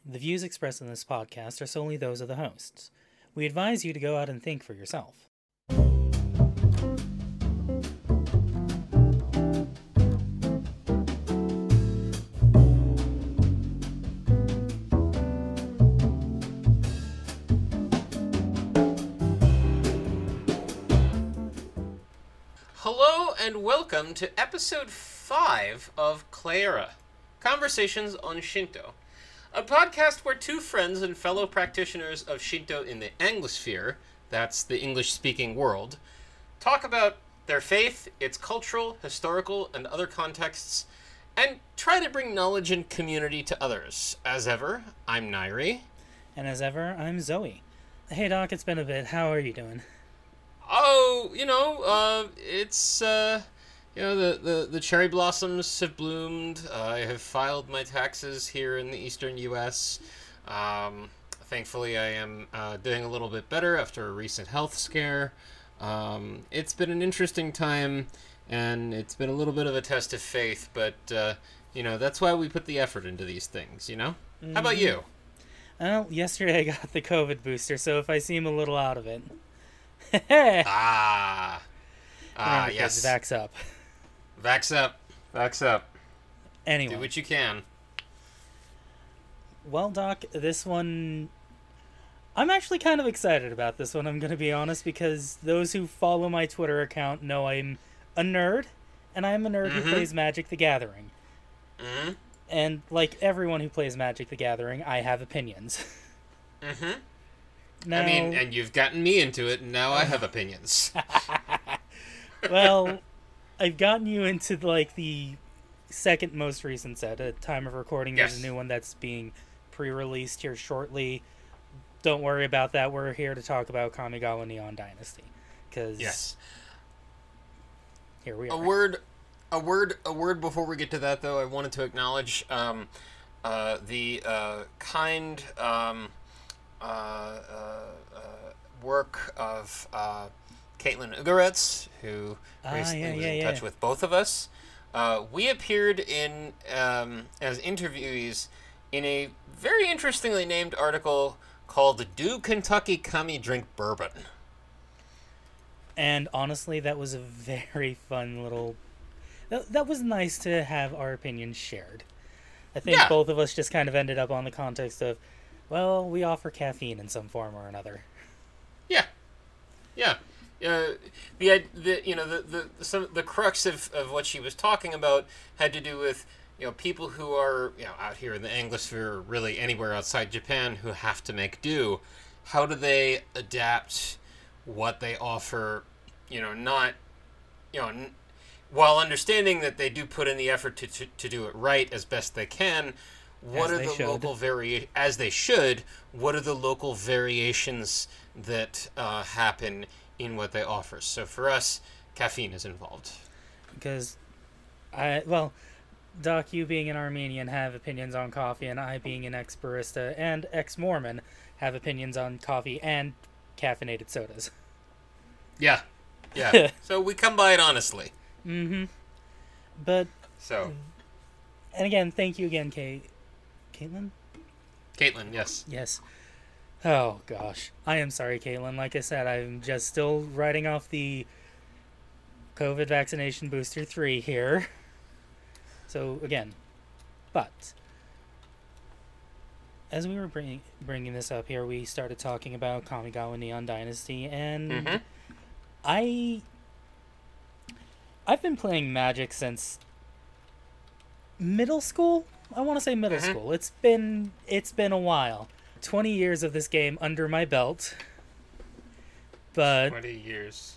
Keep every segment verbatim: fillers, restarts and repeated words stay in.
The views expressed in this podcast are solely those of the hosts. We advise you to go out and think for yourself. Hello and welcome to episode five of Clara, Conversations on Shinto, a podcast where two friends and fellow practitioners of Shinto in the Anglosphere, that's the English-speaking world, talk about their faith, its cultural, historical, and other contexts, and try to bring knowledge and community to others. As ever, I'm Nairi. And as ever, I'm Zoe. Hey Doc, it's been a bit. How are you doing? Oh, you know, uh, it's, uh, you know, the, the, the cherry blossoms have bloomed. Uh, I have filed my taxes here in the eastern U S Um, thankfully, I am uh, doing a little bit better after a recent health scare. Um, it's been an interesting time, and it's been a little bit of a test of faith, but, uh, you know, that's why we put the effort into these things, you know? Mm-hmm. How about you? Well, yesterday I got the COVID booster, so if I seem a little out of it... ah, ah, yes. Vax up. Vax up. Vax up. Anyway. Do what you can. Well, Doc, this one... I'm actually kind of excited about this one, I'm going to be honest, because those who follow my Twitter account know I'm a nerd, and I'm a nerd mm-hmm. who plays Magic the Gathering. Mm-hmm. And like everyone who plays Magic the Gathering, I have opinions. Mm-hmm. Now, I mean, and you've gotten me into it, and now I have opinions. Well, I've gotten you into, like, the second most recent set. At time of recording, yes. There's a new one that's being pre-released here shortly. Don't worry about that. We're here to talk about Kamigawa Neon Dynasty. Cause yes. Here we are. A word, a word, a word before we get to that, though, I wanted to acknowledge um, uh, the uh, kind... Um, Uh, uh, uh, work of uh, Caitlin Ugaretz, who ah, recently yeah, was yeah, in yeah. touch with both of us. Uh, we appeared in um, as interviewees in a very interestingly named article called "Do Kentucky Kami Drink Bourbon?" And honestly, that was a very fun little... That, that was nice to have our opinions shared. I think yeah. both of us just kind of ended up on the context of, well, we offer caffeine in some form or another. Yeah, yeah. Uh, the the you know the the some the crux of, of what she was talking about had to do with you know people who are you know out here in the Anglosphere, or really anywhere outside Japan, who have to make do. How do they adapt what they offer? You know, not you know, n- while understanding that they do put in the effort to to, to do it right as best they can. What as are the should. local vari- as they should? What are the local variations that uh, happen in what they offer? So for us, caffeine is involved. Because, I well, Doc, you being an Armenian have opinions on coffee, and I being an ex-barista and ex-Mormon have opinions on coffee and caffeinated sodas. Yeah, yeah. So we come by it honestly. Mm-hmm. But so, and again, thank you again, Kate. Caitlin? Caitlin, yes. Yes. Oh, gosh. I am sorry, Caitlin. Like I said, I'm just still writing off the COVID vaccination booster three here. So, again. But, as we were bring, bringing this up here, we started talking about Kamigawa Neon Dynasty, and mm-hmm. I... I've been playing Magic since middle school? I want to say middle mm-hmm. school. It's been it's been a while. twenty years of this game under my belt. But twenty years.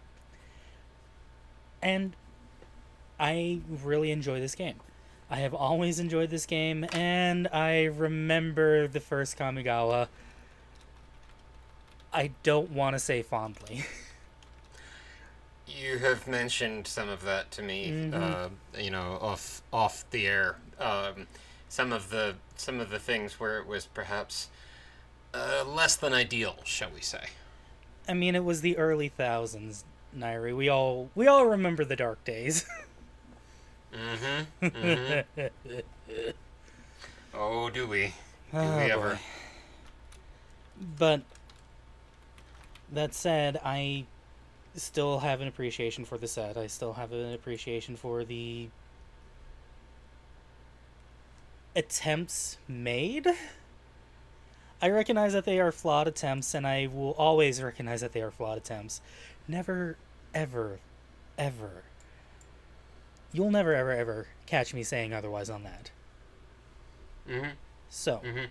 And I really enjoy this game. I have always enjoyed this game, and I remember the first Kamigawa. I don't want to say fondly. You have mentioned some of that to me, mm-hmm. uh, you know, off off the air. Um, some of the some of the things where it was perhaps uh, less than ideal, shall we say? I mean, it was the early thousands, Nairi. We all we all remember the dark days. mm-hmm. mm-hmm. Oh, do we? Do Oh, we boy. ever? But that said, I still have an appreciation for the set. I still have an appreciation for the attempts made. I recognize that they are flawed attempts, and I will always recognize that they are flawed attempts. Never, ever, ever. You'll never, ever, ever catch me saying otherwise on that. Mm-hmm. So, Mm-hmm.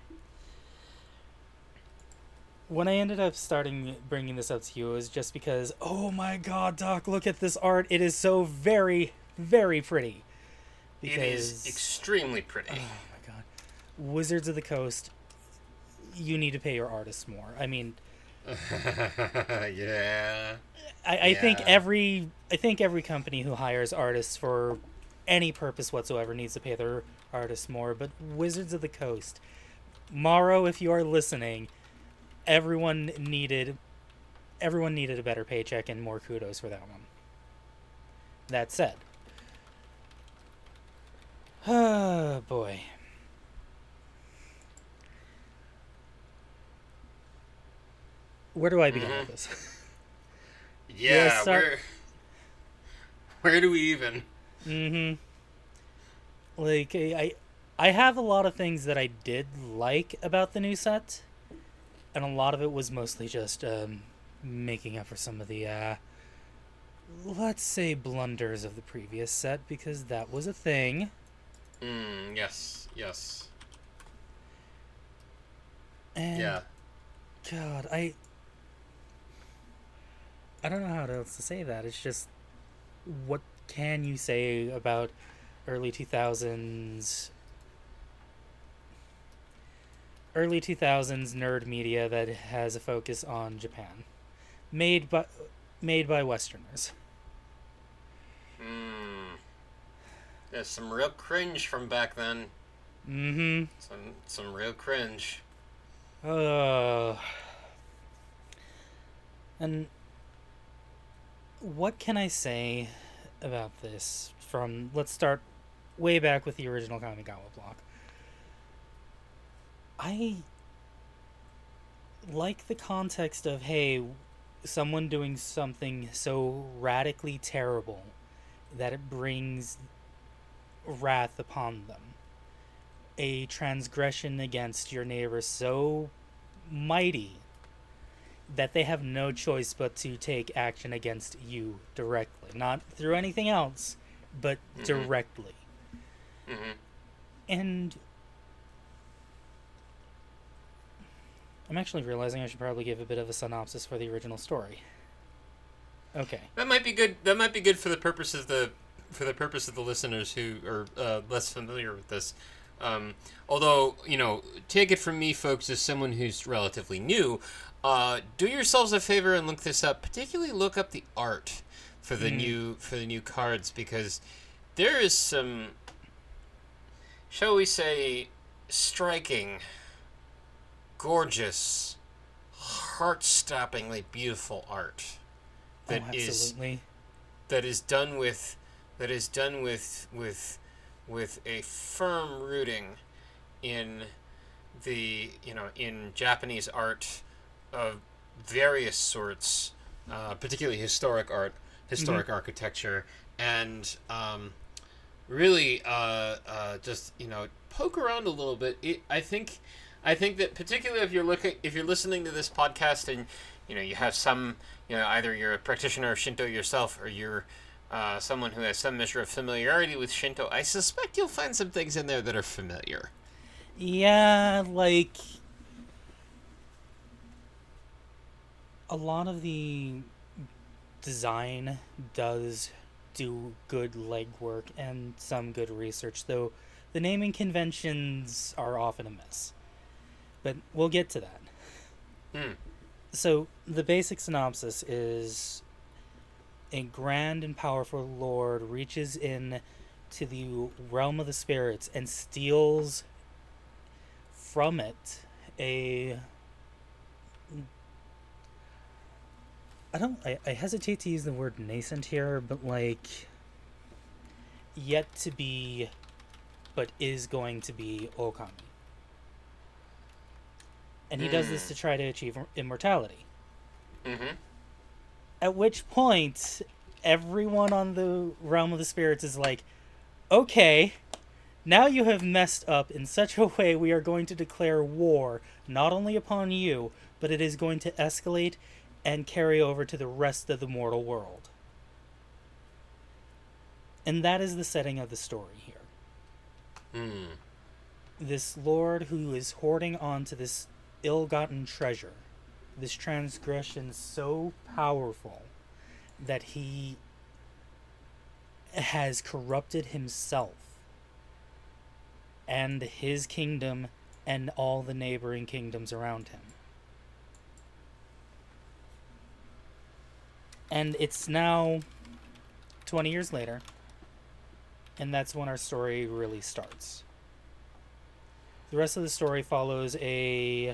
when I ended up starting bringing this up to you, it was just because, oh my god, Doc, look at this art. It is so very, very pretty. It is extremely pretty. Oh my god. Wizards of the Coast, you need to pay your artists more. I mean, yeah. I, I think Yeah. every I think every company who hires artists for any purpose whatsoever needs to pay their artists more. But Wizards of the Coast, Morrow, if you are listening, everyone needed everyone needed a better paycheck and more kudos for that one. That said, oh boy. Where do I begin Mhm. with this? Yeah, start- where where do we even? Mm-hmm. Like, I, I have a lot of things that I did like about the new set, and a lot of it was mostly just um, making up for some of the, uh, let's say, blunders of the previous set, because that was a thing. Mm, yes, yes. And Yeah. God, I, I don't know how else to say that. It's just, what can you say about early two thousands early two thousands nerd media that has a focus on Japan, made by made by Westerners? Mm. There's some real cringe from back then. Mm-hmm. Some some real cringe. Uh, and what can I say about this? From let's start way back with the original Kamigawa block. I like the context of, hey, someone doing something so radically terrible that it brings wrath upon them. A transgression against your neighbor so mighty that they have no choice but to take action against you directly. Not through anything else, but Mhm. directly. Mm-hmm. And I'm actually realizing I should probably give a bit of a synopsis for the original story. Okay. That might be good. That might be good for the purpose of the for the purpose of the listeners who are uh, less familiar with this. Um, although, you know, take it from me, folks, as someone who's relatively new, uh, do yourselves a favor and look this up. Particularly, look up the art for the Mm. new for the new cards, because there is some, shall we say, striking, gorgeous, heart-stoppingly beautiful art that oh, is absolutely. that is done with that is done with with with a firm rooting in the you know in Japanese art of various sorts, uh, particularly historic art, historic architecture, and um, really uh, uh, just you know poke around a little bit. It, I think I think that particularly if you're looking if you're listening to this podcast and you know you have some you know either you're a practitioner of Shinto yourself or you're uh, someone who has some measure of familiarity with Shinto, I suspect you'll find some things in there that are familiar. Yeah, like a lot of the design does do good legwork and some good research, though the naming conventions are often a miss. But we'll get to that. Hmm. So, the basic synopsis is a grand and powerful lord reaches in to the realm of the spirits and steals from it a I don't I, I hesitate to use the word nascent here, but like yet to be but is going to be Okami. And he does this to try to achieve immortality. Mm-hmm. At which point, everyone on the realm of the spirits is like, okay, now you have messed up in such a way we are going to declare war, not only upon you, but it is going to escalate and carry over to the rest of the mortal world. And that is the setting of the story here. Mm. This lord who is hoarding onto this ill-gotten treasure, this transgression so powerful that he has corrupted himself and his kingdom and all the neighboring kingdoms around him. And it's now twenty years later, and that's when our story really starts. The rest of the story follows a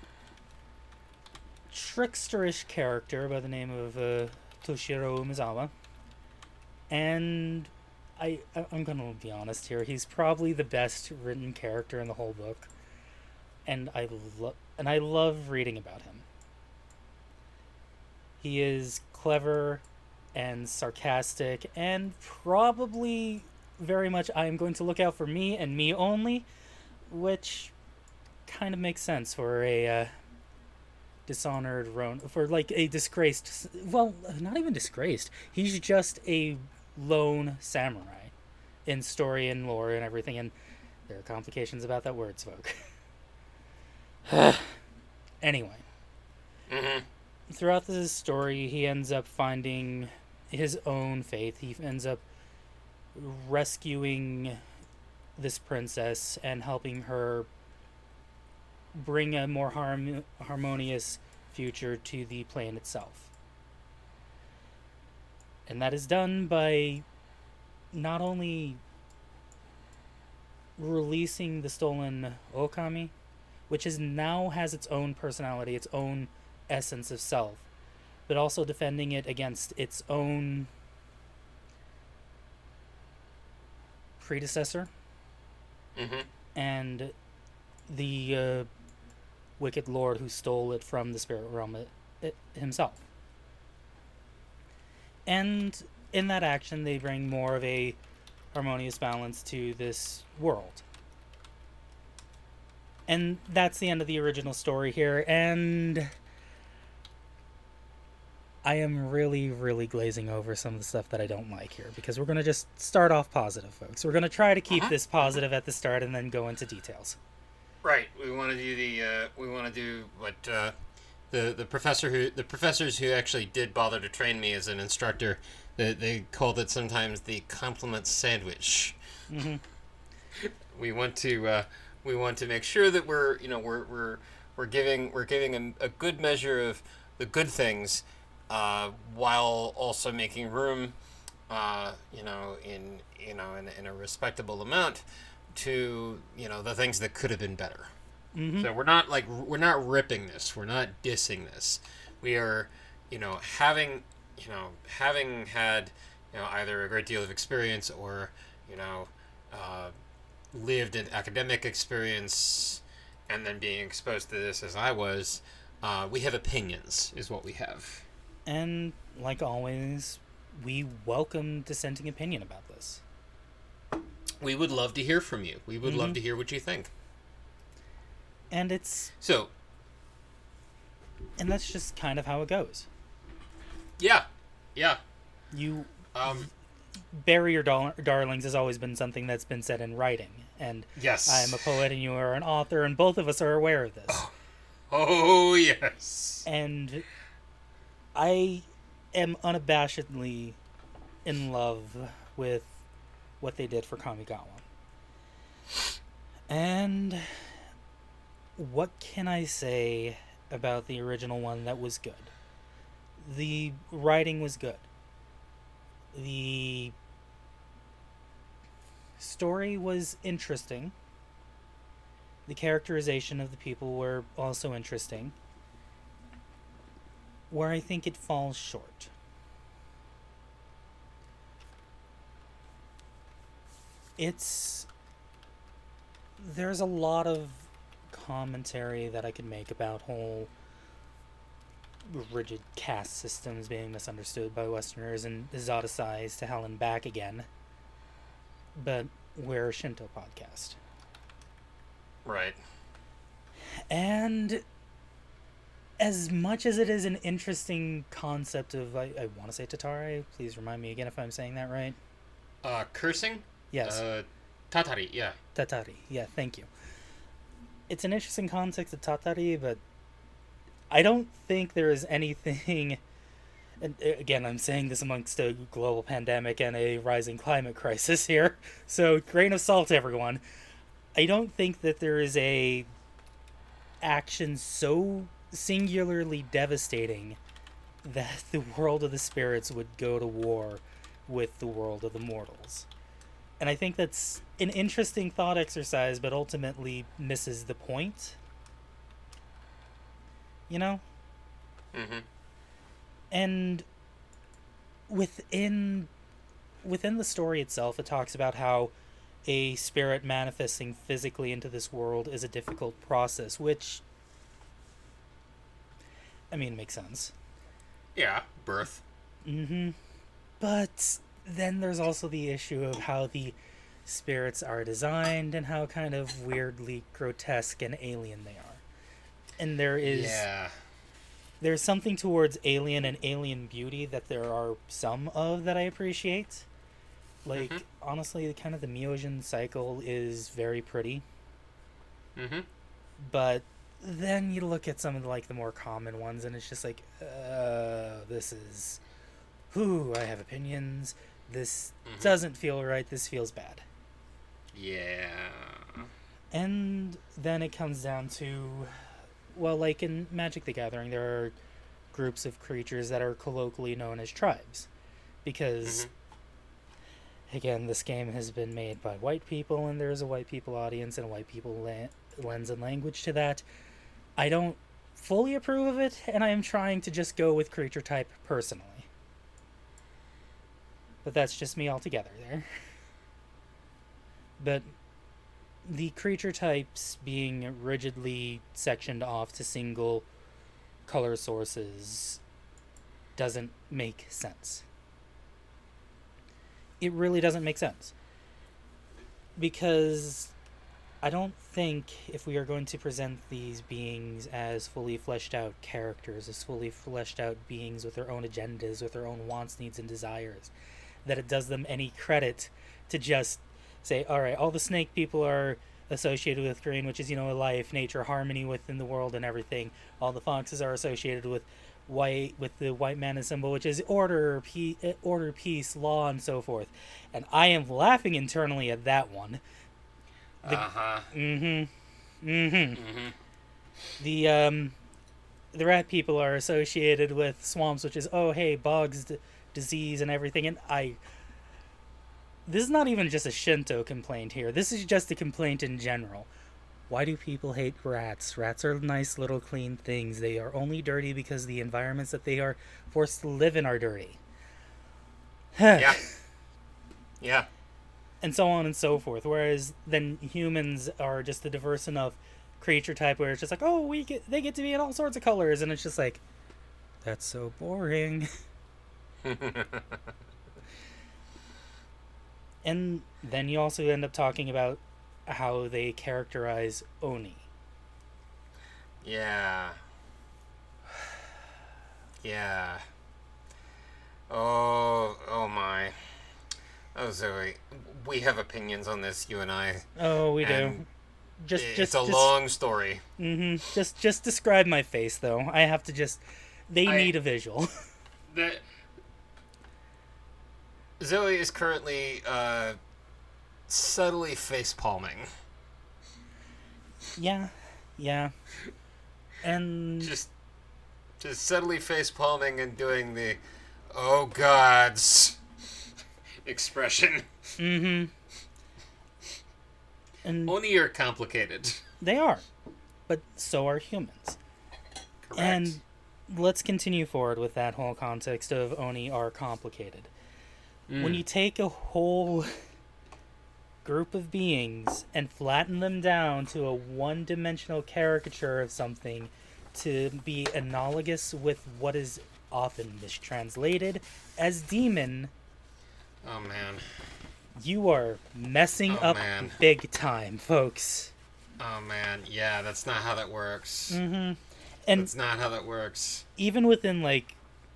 tricksterish character by the name of uh, Toshiro Umezawa. And I, I'm going to be honest here, he's probably the best written character in the whole book. And I, lo- and I love reading about him. He is clever and sarcastic and probably very much I am going to look out for me and me only, which kind of makes sense for a uh, dishonored Ronin, for like a disgraced, well, not even disgraced, he's just a lone samurai in story and lore and everything, and there are complications about that word, folk. Anyway. Mm-hmm. Throughout this story, he ends up finding his own faith. He ends up rescuing this princess and helping her bring a more harm- harmonious future to the plane itself. And that is done by not only releasing the stolen Okami, which is now has its own personality, its own essence of self, but also defending it against its own predecessor. Mm-hmm. And the uh, wicked lord who stole it from the spirit realm it, it, himself. And in that action, they bring more of a harmonious balance to this world. And that's the end of the original story here, and I am really, really glazing over some of the stuff that I don't like here, because we're going to just start off positive, folks. We're going to try to keep Uh-huh. this positive at the start and then go into details. Right. We want to do the. Uh, we want to do what uh, the the professor who the professors who actually did bother to train me as an instructor. They, they called it sometimes the compliment sandwich. Mm-hmm. We want to. Uh, we want to make sure that we're you know we're we're we're giving we're giving a, a good measure of the good things, uh, while also making room, uh, you know, in you know in, in a respectable amount to you know the things that could have been better. Mm-hmm. So we're not like we're not ripping this. We're not dissing this. We are, you know, having you know having had you know either a great deal of experience or you know uh, lived an academic experience and then being exposed to this as I was. Uh, we have opinions, is what we have. And like always, we welcome dissenting opinion about this. We would love to hear from you. We would Mm-hmm. love to hear what you think. And it's So, and that's just kind of how it goes. yeah, yeah. You Um, bury your dar- darlings has always been something that's been said in writing, and yes. I am a poet and you are an author, and both of us are aware of this. Oh, yes. And I am unabashedly in love with what they did for Kamigawa. And what can I say about the original one that was good? The writing was good. The story was interesting. The characterization of the people were also interesting. Where I think it falls short. It's... There's a lot of commentary that I could make about whole rigid caste systems being misunderstood by Westerners and exoticized to hell and back again. But we're a Shinto podcast. Right. And as much as it is an interesting concept of, I, I want to say Tatari, please remind me again if I'm saying that right. Uh, cursing? Yes. Uh, Tatari, yeah. Tatari, yeah, thank you. It's an interesting concept of Tatari, but I don't think there is anything, and again, I'm saying this amongst a global pandemic and a rising climate crisis here, so grain of salt, everyone. I don't think that there is a action so singularly devastating that the world of the spirits would go to war with the world of the mortals. And I think that's an interesting thought exercise, but ultimately misses the point. You know? Mm-hmm. And within within the story itself, it talks about how a spirit manifesting physically into this world is a difficult process, which, I mean, makes sense. Yeah, birth. Mm-hmm. But then there's also the issue of how the spirits are designed and how kind of weirdly grotesque and alien they are. And there is... Yeah. There's something towards alien and alien beauty that there are some of that I appreciate. Like, mm-hmm. honestly, kind of the Myojin cycle is very pretty. Mm-hmm. But then you look at some of the, like, the more common ones, and it's just like, uh, this is... Whew, I have opinions. This mm-hmm. doesn't feel right. This feels bad. Yeah. And then it comes down to... Well, like in Magic the Gathering, there are groups of creatures that are colloquially known as tribes. Because... Mm-hmm. Again, this game has been made by white people, and there's a white people audience and a white people la- lens and language to that. I don't fully approve of it, and I am trying to just go with creature type personally. But that's just me altogether there. But the creature types being rigidly sectioned off to single color sources doesn't make sense. It really doesn't make sense. Because I don't think if we are going to present these beings as fully fleshed out characters, as fully fleshed out beings with their own agendas, with their own wants, needs, and desires, that it does them any credit to just say, alright, all the snake people are associated with green, which is, you know, life, nature, harmony within the world and everything. All the foxes are associated with white, with the white mana symbol, which is order, pe- order, peace, law, and so forth. And I am laughing internally at that one. The, uh-huh. Mm-hmm. Mm-hmm. Mm-hmm. The, um, the rat people are associated with swamps, which is, oh, hey, bugs, d- disease, and everything. And I... This is not even just a Shinto complaint here. This is just a complaint in general. Why do people hate rats? Rats are nice little clean things. They are only dirty because the environments that they are forced to live in are dirty. Yeah. Yeah. And so on and so forth. Whereas then humans are just a diverse enough creature type where it's just like, oh, we get they get to be in all sorts of colors, and it's just like, that's so boring. And then you also end up talking about how they characterize Oni. Yeah. Yeah. Oh, oh my. Oh, Zoe, we have opinions on this, you and I. Oh, we do. Just, it's just, a just, long story. Mm-hmm. Just, just describe my face, though. I have to just. They I, need a visual. The Zoe is currently uh, subtly face palming. Yeah, yeah, and just, just subtly face palming and doing the, oh gods, expression. Mm-hmm. And Oni are complicated. They are, but so are humans. Correct. And let's continue forward with that whole context of Oni are complicated. Mm. When you take a whole group of beings and flatten them down to a one-dimensional caricature of something to be analogous with what is often mistranslated as demon, Oh, man. you are messing Oh, up man. big time, folks. Oh, man. Yeah, that's not how that works. Mm-hmm. And That's not how that works. even within, like...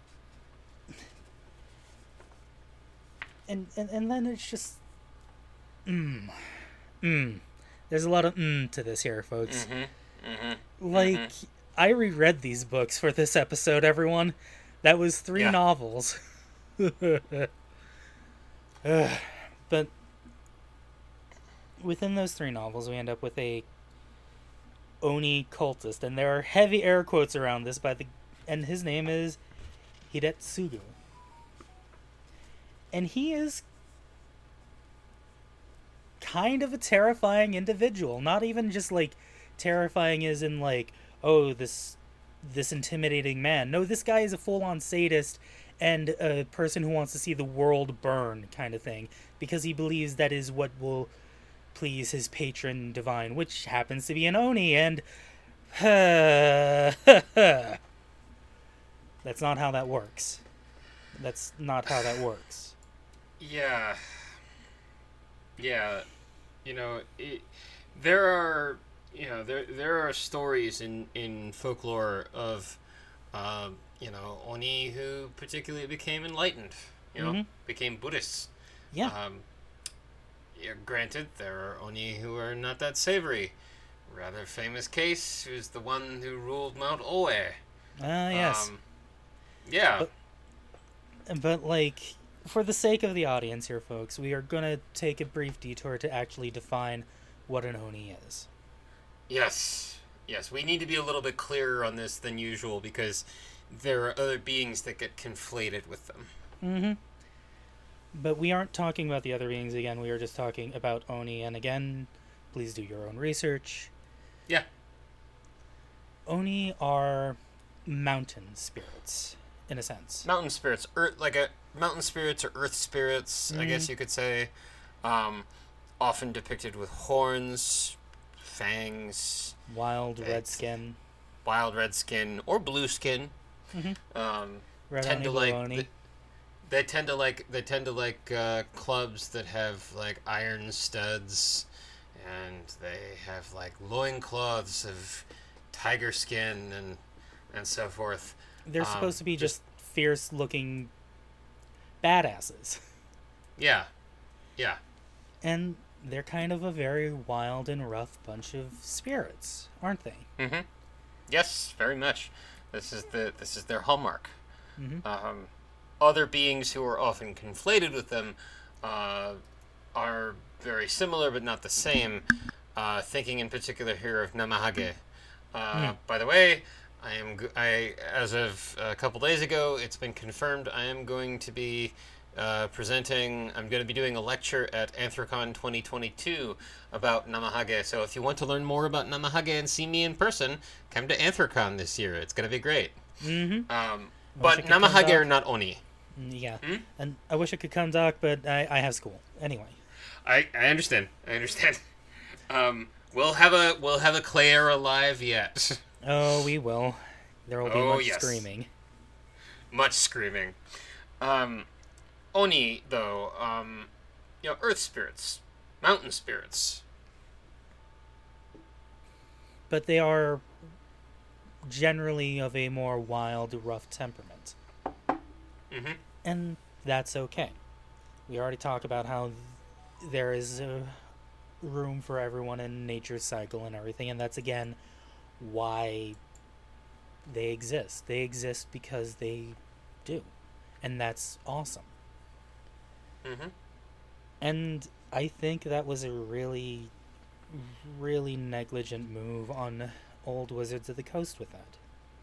And, and, and then it's just... Mmm. Mmm. There's a lot of mmm to this here, folks. Mm-hmm. Mm-hmm. Like, Mhm. I reread these books for this episode, everyone. That was three Yeah. novels. Ugh. But within those three novels, we end up with a Oni cultist, and there are heavy air quotes around this by the, and his name is Hidetsugu. And he is kind of a terrifying individual. Not even just like terrifying as in like, oh, this this intimidating man. No, this guy is a full-on sadist and a person who wants to see the world burn kind of thing, because he believes that is what will please his patron divine, which happens to be an Oni, and that's not how that works. That's not how that works. Yeah. Yeah. You know, it, there are, you know, there there are stories in, in folklore of, um, you know, Oni who particularly became enlightened, you know, Mhm. became Buddhists. Yeah. Um, yeah, granted, there are Oni who are not that savory. Rather famous case who's the one who ruled Mount Oe. Ah, yes. Um, yeah. But, but, like, for the sake of the audience here, folks, we are going to take a brief detour to actually define what an Oni is. Yes. Yes, we need to be a little bit clearer on this than usual because there are other beings that get conflated with them. Mm-hmm. But we aren't talking about the other beings again. We are just talking about Oni. And again, please do your own research. Yeah. Oni are mountain spirits, in a sense. Mountain spirits, earth, like a mountain spirits or earth spirits, I guess you could say. Um, often depicted with horns, fangs, Wild It's- red skin. wild red skin, or blue skin. Mhm. Um, Red tend Oni, to blue like Oni. the- they tend to like they tend to like uh, clubs that have like iron studs, and they have like loincloths of tiger skin and and so forth. They're um, supposed to be just- just fierce-looking badasses. Yeah, yeah, And they're kind of a very wild and rough bunch of spirits, aren't they? mm-hmm. Yes, very much. This is the this is their hallmark. Mhm. Um, other beings who are often conflated with them uh, are very similar but not the same. Uh, thinking in particular here of Namahage. Uh, Hmm. By the way, I am go- I as of a couple days ago, it's been confirmed I am going to be uh, presenting. I'm going to be doing a lecture at Anthrocon twenty twenty-two about Namahage. So if you want to learn more about Namahage and see me in person, come to Anthrocon this year. It's going to be great. Mm-hmm. Um, I wish but I could come Namahage back. are not Oni. Yeah. Hmm? And I wish I could come, Doc, but I, I have school. Anyway. I, I understand. I understand. Um, we'll have a we'll have a Claire alive yet. Oh, we will. There will be Oh, much yes. screaming. Much screaming. Um, Oni though, um, you know, earth spirits, mountain spirits. But they are generally of a more wild, rough temperament. Mm-hmm. And that's okay. We already talked about how th- there is a room for everyone in nature's cycle and everything, and that's again why they exist. They exist because they do. And that's awesome. Mm-hmm. And I think that was a really, really negligent move on old Wizards of the Coast with that.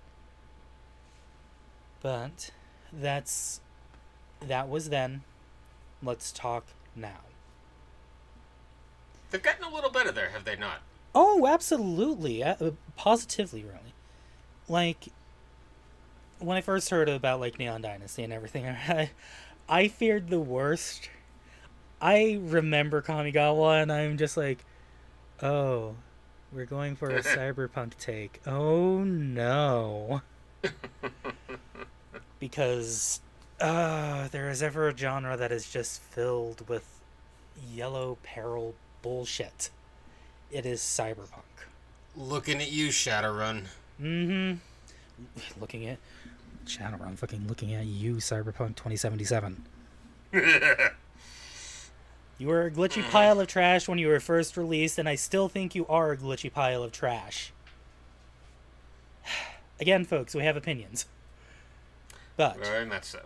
But that's that was then. Let's talk now. They've gotten a little better there, have they not? Oh, absolutely. Uh, positively, really. Like, when I first heard about, like, Neon Dynasty and everything, I, I feared the worst. I remember Kamigawa, and I'm just like, oh, we're going for a cyberpunk take. Oh no. Because uh, there is ever a genre that is just filled with yellow peril bullshit. It is cyberpunk. Looking at you, Shadowrun. Mm-hmm. Looking at Shadowrun, fucking looking at you, Cyberpunk twenty seventy-seven. You were a glitchy pile of trash when you were first released, and I still think you are a glitchy pile of trash. Again, folks, we have opinions. But Very much so.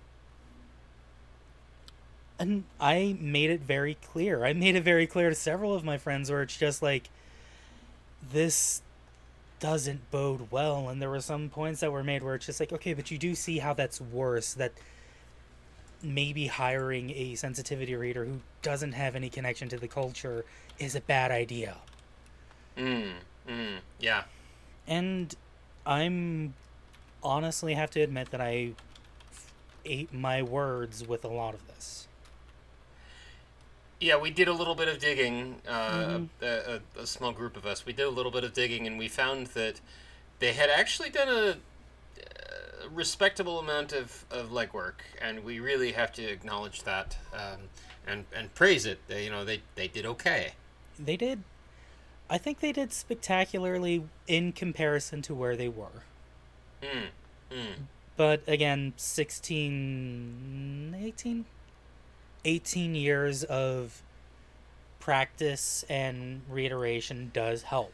And I made it very clear. I made it very clear to several of my friends where it's just like, this doesn't bode well. And there were some points that were made where it's just like, okay, but you do see how that's worse. That maybe hiring a sensitivity reader who doesn't have any connection to the culture is a bad idea. Mm, mm, yeah. And I'm honestly have to admit that I ate my words with a lot of this. Yeah, we did a little bit of digging, uh, Mm-hmm. a, a, a small group of us. We did a little bit of digging, and we found that they had actually done a, a respectable amount of, of legwork, and we really have to acknowledge that um, and, and praise it. They, you know, they, they did okay. They did. I think they did spectacularly in comparison to where they were. Mm, mm. But again, sixteen, eighteen, eighteen years of practice and reiteration does help.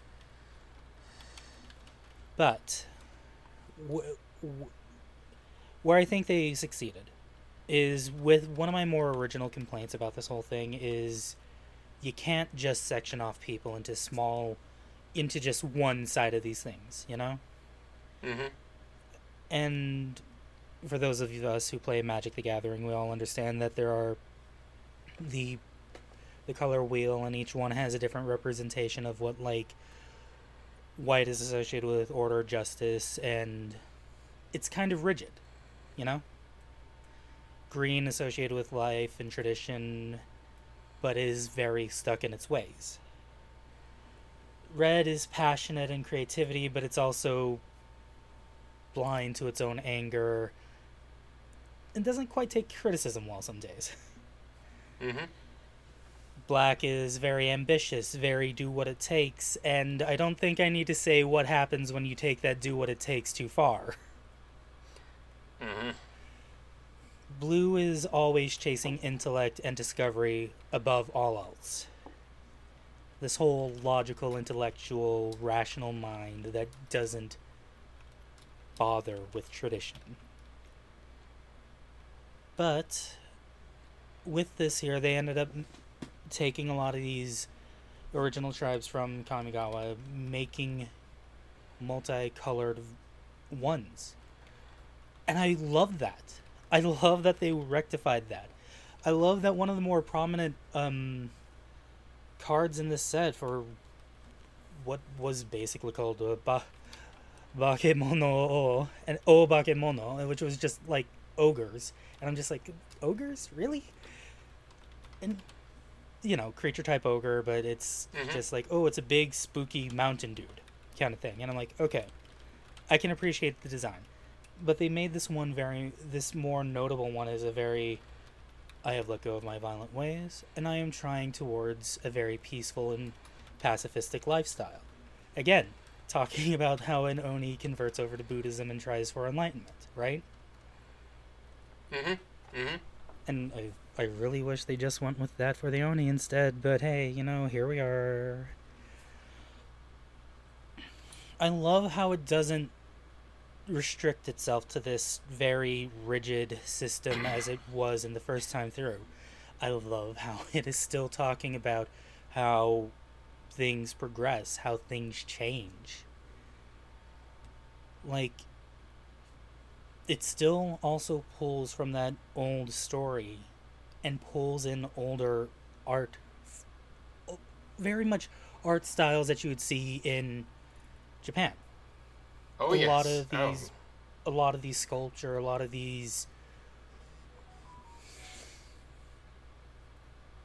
But w- w- where I think they succeeded is with one of my more original complaints about this whole thing is you can't just section off people into small, into just one side of these things, you know? Mm-hmm. And for those of us who play Magic the Gathering, we all understand that there are the the color wheel, and each one has a different representation of what, like, white is associated with order, justice, and it's kind of rigid, you know? Green associated with life and tradition, but is very stuck in its ways. Red is passionate and creativity, but it's also blind to its own anger and doesn't quite take criticism well some days. Mm-hmm. Black is very ambitious, very do what it takes, and I don't think I need to say what happens when you take that do what it takes too far. Mm-hmm. Blue is always chasing intellect and discovery above all else. This whole logical, intellectual, rational mind that doesn't bother with tradition. But with this here, they ended up taking a lot of these original tribes from Kamigawa, making multicolored ones. And I love that. I love that they rectified that. I love that one of the more prominent um, cards in this set for what was basically called a ba- Bakemono and O Bakemono, which was just like ogres. And I'm just like, ogres? Really? And, you know, creature type ogre, but it's Mm-hmm. just like, oh, it's a big, spooky mountain dude kind of thing. And I'm like, okay, I can appreciate the design. But they made this one very, this more notable one is a very, I have let go of my violent ways, and I am trying towards a very peaceful and pacifistic lifestyle. Again, talking about how an Oni converts over to Buddhism and tries for enlightenment, right? Mm-hmm. Mm-hmm. And I, I really wish they just went with that for the Oni instead, but hey, you know, here we are. I love how it doesn't restrict itself to this very rigid system as it was in the first time through. I love how it is still talking about how things progress, how things change. Like, it still also pulls from that old story and pulls in older art, very much art styles that you would see in Japan. Oh, a yes. lot of these Oh. a lot of these sculpture, a lot of these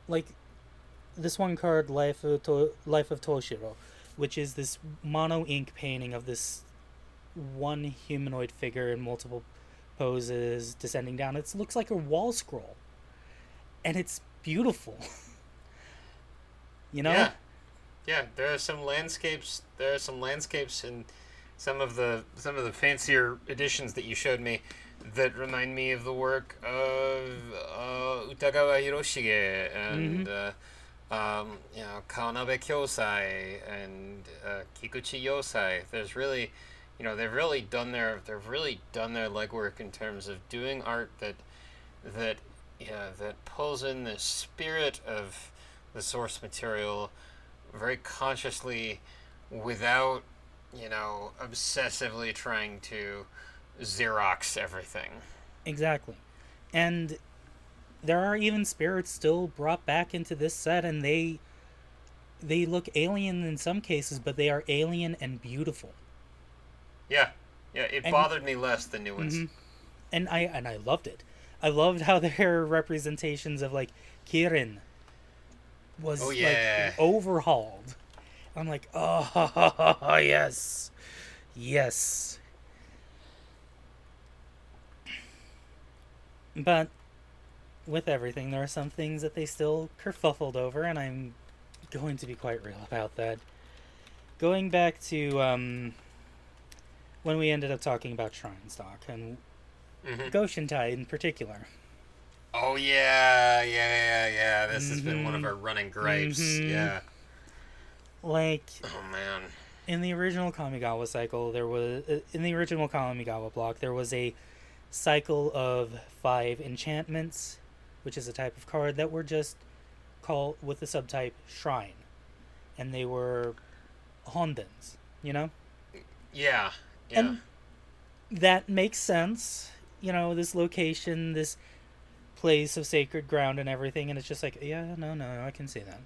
like this one card, Life of to- Life of Toshiro, which is this mono ink painting of this one humanoid figure in multiple poses descending down. It looks like a wall scroll, and it's beautiful. You know? Yeah. Yeah, there are some landscapes. There are some landscapes in some of the some of the fancier editions that you showed me that remind me of the work of uh, Utagawa Hiroshige and Mhm. uh, um, you know, Kaonabe Kyosai and uh, Kikuchi Yosai. There's really, you know, they've really done their they've really done their legwork in terms of doing art that that yeah that pulls in the spirit of the source material very consciously without, you know, obsessively trying to Xerox everything. Exactly. And there are even spirits still brought back into this set, and they they look alien in some cases, but they are alien and beautiful. Yeah. Yeah, it And bothered me less than new ones. mhm. and I and I loved it. I loved how their representations of like Kirin was Oh, yeah. like overhauled. I'm like, oh yes, yes. But with everything, there are some things that they still kerfuffled over, and I'm going to be quite real about that. Going back to um, when we ended up talking about Shrine Stock and hmm Goshentai in particular. Oh, yeah, yeah, yeah, yeah. This has been one of Mhm. our running gripes. Mhm. Yeah. Like Oh, man. in the original Kamigawa cycle, there was uh, in the original Kamigawa block there was a cycle of five enchantments, which is a type of card that were just called with the subtype Shrine, and they were Hondens, you know, Yeah. Yeah. and that makes sense. You know, this location, this place of sacred ground, and everything, and it's just like, yeah, no, no, I can see that.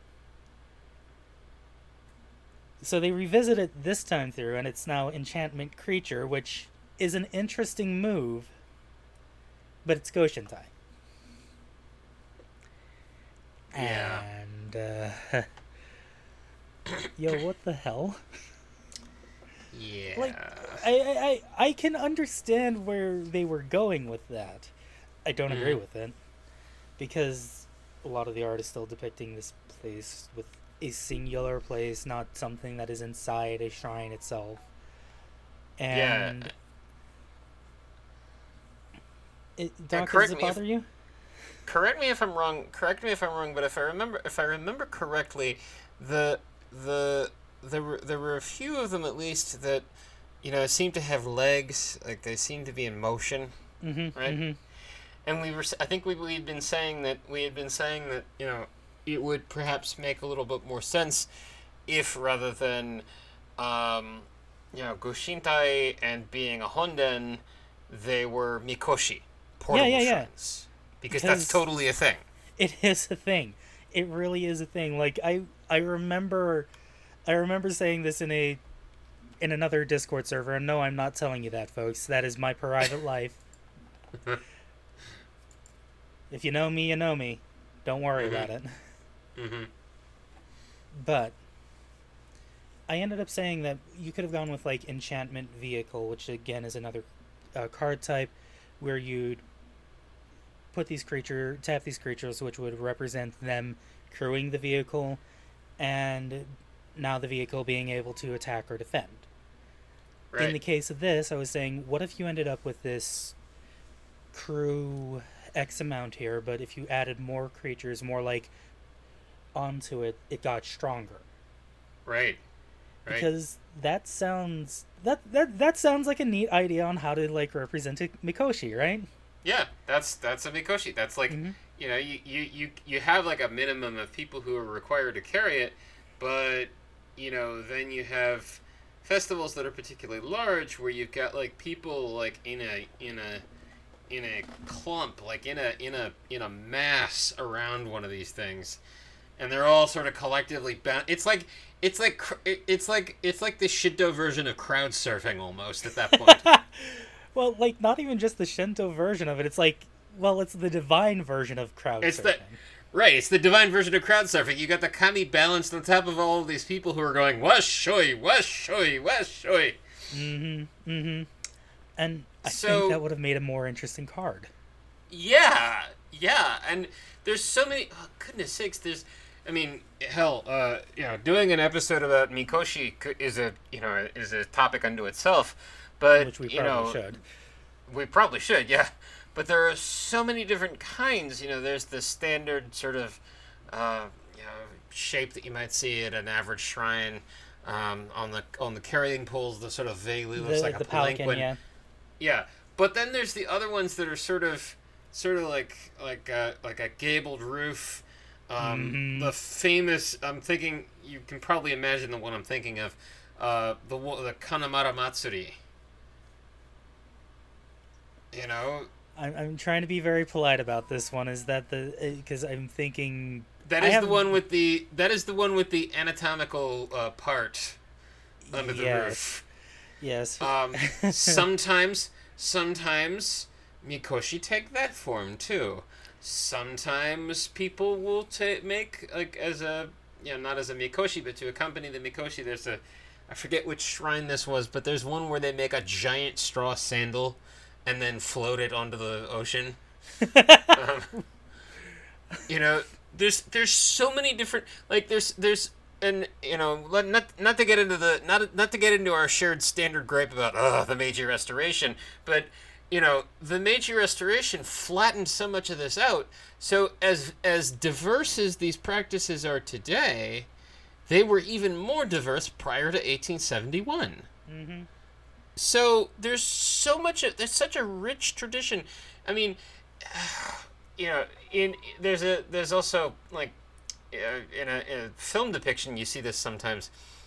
So they revisit it this time through, and it's now Enchantment Creature, which is an interesting move, but it's Goshentai. Yeah. And, uh, yo, what the hell? Yeah. Like, I, I, I, I can understand where they were going with that. I don't agree Mhm. with it, because a lot of the art is still depicting this place with a singular place, not something that is inside a shrine itself. Yeah. And it, Yeah, Doc, does correct it me if- bother you? Correct me if I'm wrong. Correct me if I'm wrong. But if I remember, if I remember correctly, the the there were there were a few of them at least that, you know, seem to have legs. Like they seem to be in motion. Mm-hmm. Right. Mm-hmm. And we were. s- I think we we'd been saying that we had been saying that, you know, it would perhaps make a little bit more sense if rather than, um, you know, Goshintai and being a Honden, they were Mikoshi, portable yeah, yeah. shrines, because that's Because- totally a thing. It is a thing. It really is a thing. Like I, I remember, I remember saying this in a, in another Discord server. And no, I'm not telling you that, folks. That is my private life. If you know me, you know me. Don't worry Mhm. about it. Mm-hmm. But I ended up saying that you could have gone with like Enchantment Vehicle, which again is another uh, card type where you'd put these creature tap these creatures, which would represent them crewing the vehicle, and now the vehicle being able to attack or defend. Right. In the case of this, I was saying, what if you ended up with this crew X amount here, but if you added more creatures, more like onto it, it got stronger. Right. Right. Because that sounds that, that that sounds like a neat idea on how to like represent a Mikoshi, right? Yeah, that's that's a Mikoshi. That's like, Mhm. you know, you, you, you, you have like a minimum of people who are required to carry it, but, you know, then you have festivals that are particularly large where you've got like people like in a in a in a clump, like in a in a in a mass around one of these things, and they're all sort of collectively bound. It's like it's like cr- it- it's like it's like the Shinto version of crowd surfing almost at that point. Well, like not even just the Shinto version of it. It's like, well, it's the divine version of crowd It's surfing. the Right, it's the divine version of crowd surfing. You got the kami balanced on top of all of these people who are going, "Washoi, washoi, washoi." Mm-hmm, mm-hmm. And I So- think that would have made a more interesting card. Yeah, yeah, and there's so many. Oh, goodness sakes, there's. I mean, hell, uh, you know, doing an episode about Mikoshi c- is a you know is a topic unto itself, but Which we you probably know, should. we probably should, yeah. But there are so many different kinds. You know, there's the standard sort of, uh, you know, shape that you might see at an average shrine. Um, on the on the carrying poles, the sort of vaguely looks The, like the a Pelican, palanquin. yeah. Yeah, but then there's the other ones that are sort of, sort of like like a, like a gabled roof. Um, Mhm. The famous, I'm thinking, you can probably imagine the one I'm thinking of, uh, the one- the Kanamara Matsuri. You know, I'm, I'm trying to be very polite about this one. Is that the because I'm thinking that I is have- the one with the that is the one with the anatomical uh, part under the yes, roof. yes. Um, sometimes, sometimes Mikoshi take that form too. Sometimes people will ta make like as a you know not as a Mikoshi, but to accompany the Mikoshi. There's a I forget which shrine this was, but there's one where they make a giant straw sandal and then float it onto the ocean. um, you know, there's there's so many different like there's there's and you know let- not not to get into the not not to get into our shared standard gripe about oh the Meiji Restoration, but you know the Meiji Restoration flattened so much of this out. So as as diverse as these practices are today, they were even more diverse prior to eighteen seventy-one. Mm-hmm. So there's so much. There's such a rich tradition. I mean, you know, in there's a there's also like uh, in, a, in a film depiction you see this sometimes.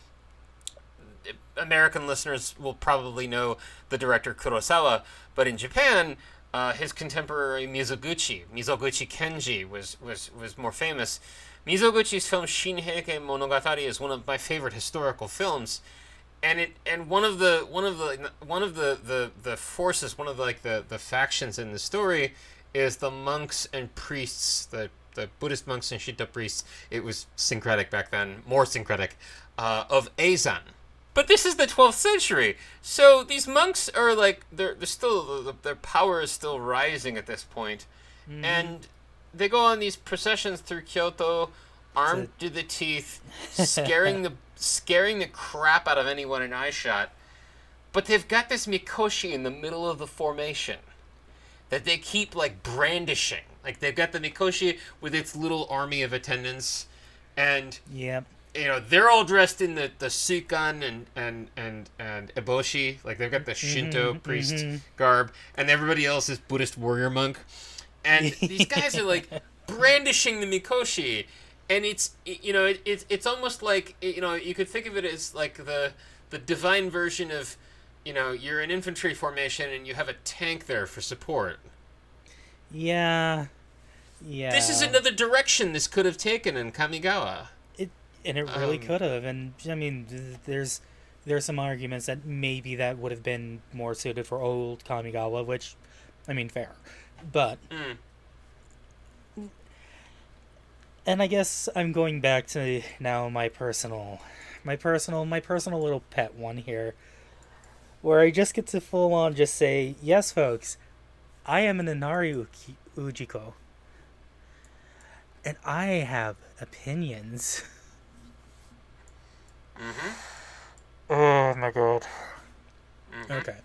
American listeners will probably know the director Kurosawa, but in Japan, uh, his contemporary Mizoguchi, Mizoguchi Kenji, was was was more famous. Mizoguchi's film Shinheike Monogatari is one of my favorite historical films. And it and one of the one of the one of the, the, the forces, one of the, like the, the factions in the story is the monks and priests, the the Buddhist monks and Shinto priests. It was syncretic back then, more syncretic, uh, of Eizan. But this is the twelfth century, so these monks are like they're they're still their power is still rising at this point, Mm-hmm. and they go on these processions through Kyoto, armed to the teeth, scaring the scaring the crap out of anyone in eyeshot. But they've got this Mikoshi in the middle of the formation that they keep like brandishing. Like they've got the Mikoshi with its little army of attendants, and Yep. you know they're all dressed in the the suikan and and and and eboshi. Like they've got the Shinto Mhm, priest mhm. garb, and everybody else is Buddhist warrior monk. And these guys are like brandishing the Mikoshi. And it's you know it, it's it's almost like you know you could think of it as like the the divine version of you know you're an infantry formation and you have a tank there for support. Yeah. Yeah. This is another direction this could have taken in Kamigawa. It and it really Um, could have. And I mean, th- there's there's some arguments that maybe that would have been more suited for old Kamigawa, which, I mean, fair. But Mm. and I guess I'm going back to now my personal, my personal, my personal little pet one here, where I just get to full on just say, yes, folks, I am an Inari Uki- Ujiko, and I have opinions. Mm-hmm. Oh my god. Mm-hmm. Okay.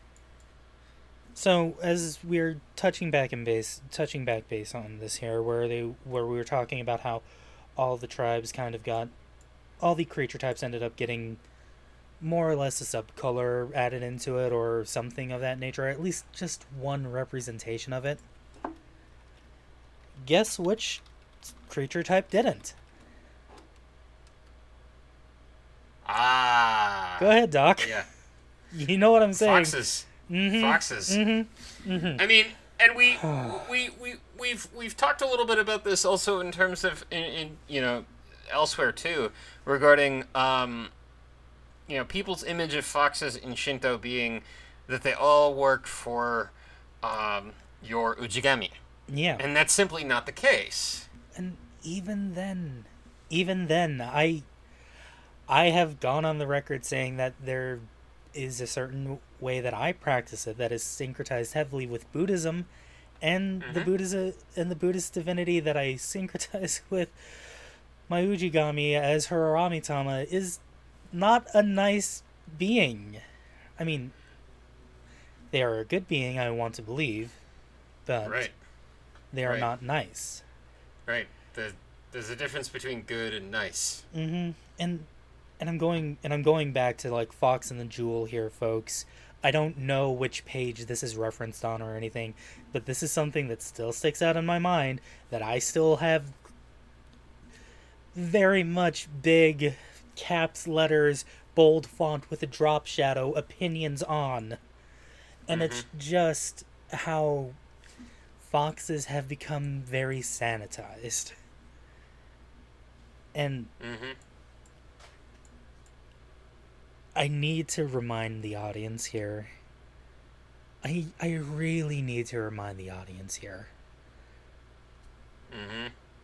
So as we're touching back in base, touching back base on this here, where they where we were talking about how all the tribes kind of got, all the creature types ended up getting more or less a subcolor added into it, or something of that nature, or at least just one representation of it. Guess which creature type didn't? Ah. Go ahead, Doc. Yeah. You know what I'm saying. Foxes. Mm-hmm. Foxes. Mm-hmm. Mm-hmm. I mean, and we we we we've we've talked a little bit about this also in terms of in, in you know elsewhere too regarding um you know people's image of foxes in Shinto being that they all work for um your Ujigami, Yeah. and that's simply not the case. And even then, even then, I I have gone on the record saying that there is a certain way that I practice it that is syncretized heavily with Buddhism, and the Mm-hmm. Buddhism and the Buddhist divinity that I syncretize with my Ujigami as her Aramitama is not a nice being. I mean, they are a good being, I want to believe, but Right. they are Right. not nice. Right. The there's a difference between good and nice. Mm-hmm. And and I'm going and I'm going back to like Fox and the Jewel here, folks. I don't know which page this is referenced on or anything, but this is something that still sticks out in my mind that I still have very much big caps letters, bold font with a drop shadow opinions on. And it's just how foxes have become very sanitized. And Mm-hmm. I need to remind the audience here. I I really need to remind the audience here. Mm-hmm.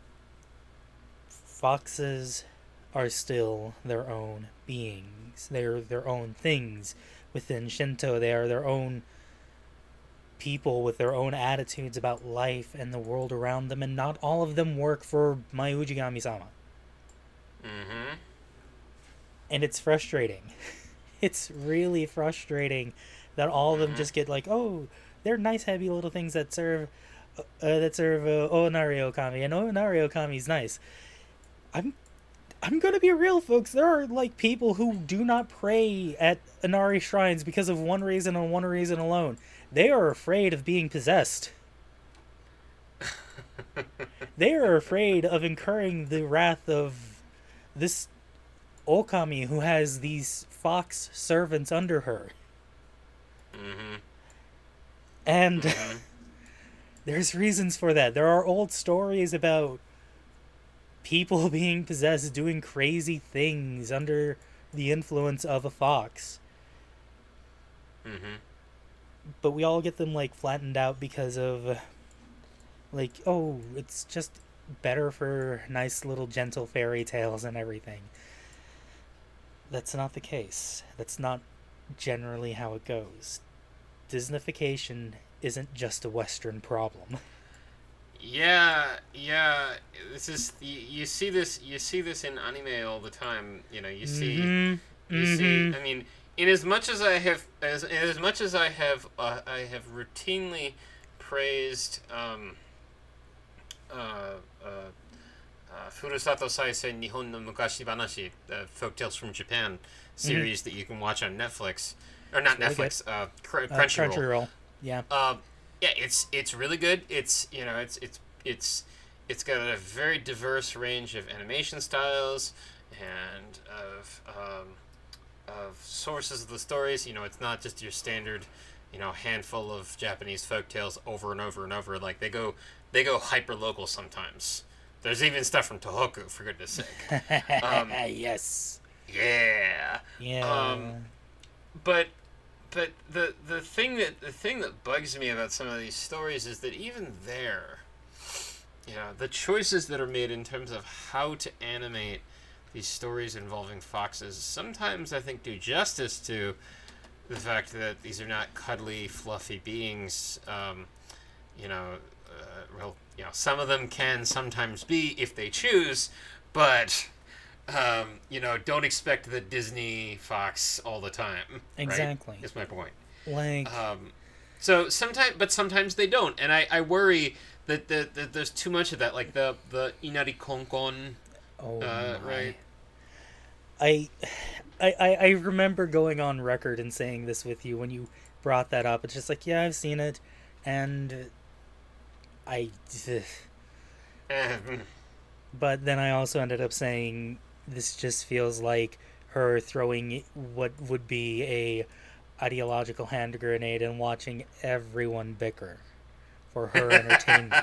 Foxes are still their own beings. They're their own things within Shinto. They are their own people with their own attitudes about life and the world around them, and not all of them work for my Ujigami-sama. Mm-hmm. And it's frustrating. It's really frustrating that all of them Mhm. just get like, oh, they're nice, happy little things that serve, uh, uh, that serve uh, Onari Okami, and Onari Okami's nice. I'm, I'm gonna be real, folks. There are like people who do not pray at Inari shrines because of one reason and one reason alone. They are afraid of being possessed. They are afraid of incurring the wrath of this Okami who has these fox servants under her. Mm-hmm. And Mhm. there's reasons for that. There are old stories about people being possessed doing crazy things under the influence of a fox. Mm-hmm. But we all get them like flattened out because of like, oh, it's just better for nice little gentle fairy tales and everything. That's not the case. That's not generally how it goes. Disneyfication isn't just a Western problem. Yeah, yeah. This is you, you see this you see this in anime all the time. You know, you see Mm-hmm. you Mm-hmm. see. I mean, in as much as I have as as much as I have uh, I have routinely praised um, uh, uh, uh, Furusato Saisei Nihon no Mukashi Banashi, the Folktales from Japan series that you can watch on Netflix, or not Really good. Netflix, uh, Cr- Uh, Crunchyroll. Crunchyroll. Yeah. Um, yeah, it's it's really good. It's you know it's it's it's it's got a very diverse range of animation styles and of um, of sources of the stories. You know, it's not just your standard you know handful of Japanese folktales over and over and over. Like they go they go hyper local sometimes. There's even stuff from Tohoku, for goodness sake. Um, yes. Yeah. Yeah. Um, but but the the thing that the thing that bugs me about some of these stories is that even there, you know, the choices that are made in terms of how to animate these stories involving foxes sometimes I think do justice to the fact that these are not cuddly, fluffy beings. Um, you know, uh, well, you know, some of them can sometimes be if they choose, but um, you know, don't expect the Disney Fox all the time. Exactly. Right? Is my point. Like, Um, so sometimes, but sometimes they don't, and I, I worry that, that, that there's too much of that, like the the Inari Konkon, oh uh, my. right? I, I, I I remember going on record and saying this with you when you brought that up. It's just like, yeah, I've seen it, and I. Um, But then I also ended up saying this just feels like her throwing what would be a ideological hand grenade and watching everyone bicker for her entertainment.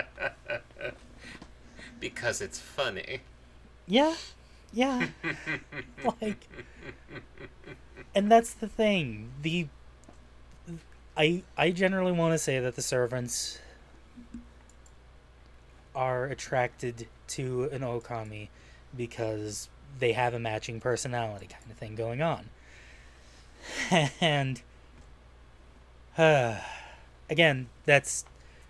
because it's funny. Yeah, yeah. Like, and that's the thing. The I I generally want to say that the servants are attracted to an Okami because they have a matching personality kind of thing going on. And uh, again, that's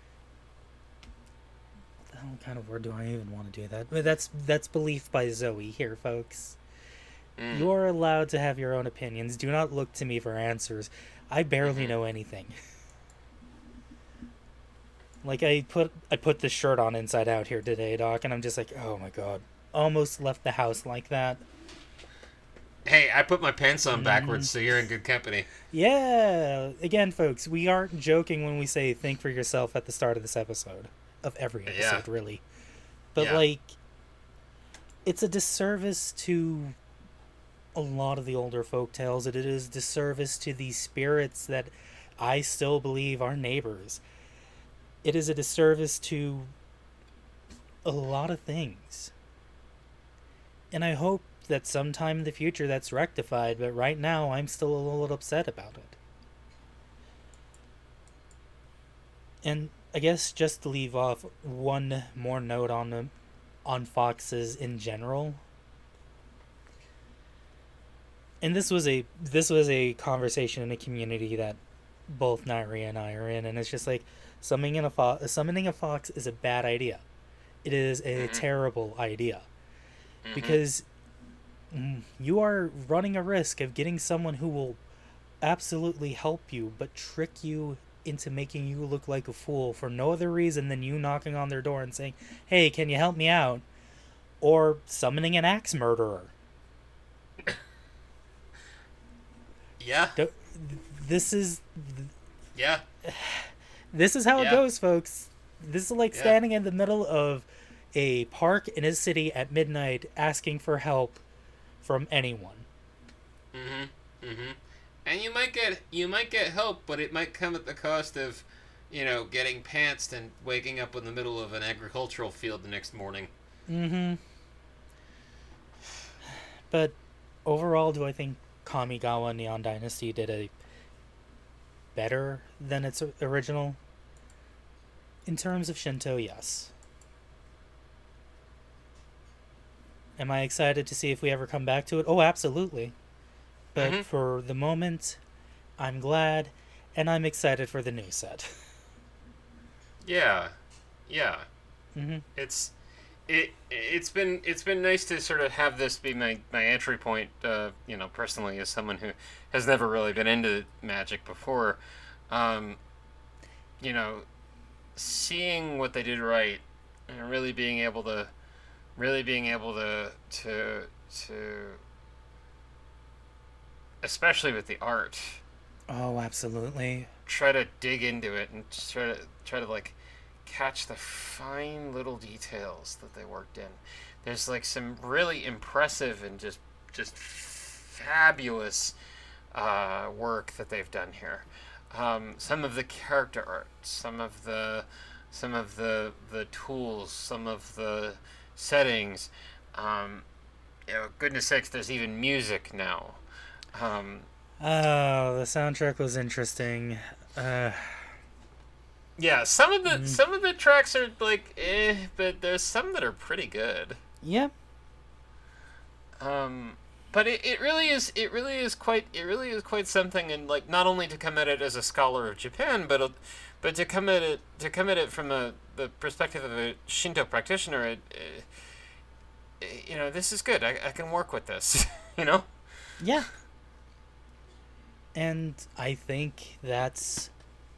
what kind of word do I even want to do that? But that's that's belief by Zoe here, folks. Mm. You're allowed to have your own opinions. Do not look to me for answers. I barely Mm-hmm. know anything. Like I put I put this shirt on inside out here today, Doc, and I'm just like, oh my god. Almost left the house like that. Hey, I put my pants on Mm. backwards, so you're in good company. Yeah. Again, folks, we aren't joking when we say think for yourself at the start of this episode. Of every episode, Yeah. really. But Yeah. like it's a disservice to a lot of the older folk tales. It is a disservice to the spirits that I still believe are neighbors. It is a disservice to a lot of things. And I hope that sometime in the future that's rectified, but right now I'm still a little upset about it. And I guess just to leave off one more note on them, on foxes in general. And this was a this was a conversation in a community that both Nairi and I are in, and it's just like summoning a fo- summoning a fox is a bad idea. It is a Mhm. terrible idea Mhm. because mm, you are running a risk of getting someone who will absolutely help you, but trick you into making you look like a fool for no other reason than you knocking on their door and saying, "Hey, can you help me out?" Or summoning an axe murderer. Yeah. Do- This is Yeah. this is how Yeah. it goes, folks. This is like Yeah. standing in the middle of a park in a city at midnight asking for help from anyone. Mm-hmm. Mm-hmm. And you might get you might get help, but it might come at the cost of, you know, getting pantsed and waking up in the middle of an agricultural field the next morning. Mm-hmm. But overall, do I think Kamigawa Neon Dynasty did a better than its original? In terms of Shinto, yes. Am I excited to see if we ever come back to it? Oh, absolutely. But Mhm. for the moment, I'm glad, and I'm excited for the new set. Yeah. Yeah. Mm-hmm. It's it it's been it's been nice to sort of have this be my, my entry point, uh, you know, personally as someone who has never really been into magic before. Um, you know, seeing what they did right and really being able to really being able to to to especially with the art, Oh, absolutely. try to dig into it and just try to try to like catch the fine little details that they worked in. There's like some really impressive and just just fabulous uh, work that they've done here. Um, some of the character art, some of the some of the the tools, some of the settings. Um, you know, goodness sakes, there's even music now. Um, Oh, the soundtrack was interesting. Uh, Yeah, some of the Mm. some of the tracks are like eh, but there's some that are pretty good. yeah. Um, but it, it really is it really is quite it really is quite something, and like not only to come at it as a scholar of Japan, but uh, but to come at it to come at it from a the perspective of a Shinto practitioner. It, uh, you know, this is good. I, I can work with this. You know. Yeah. And I think that's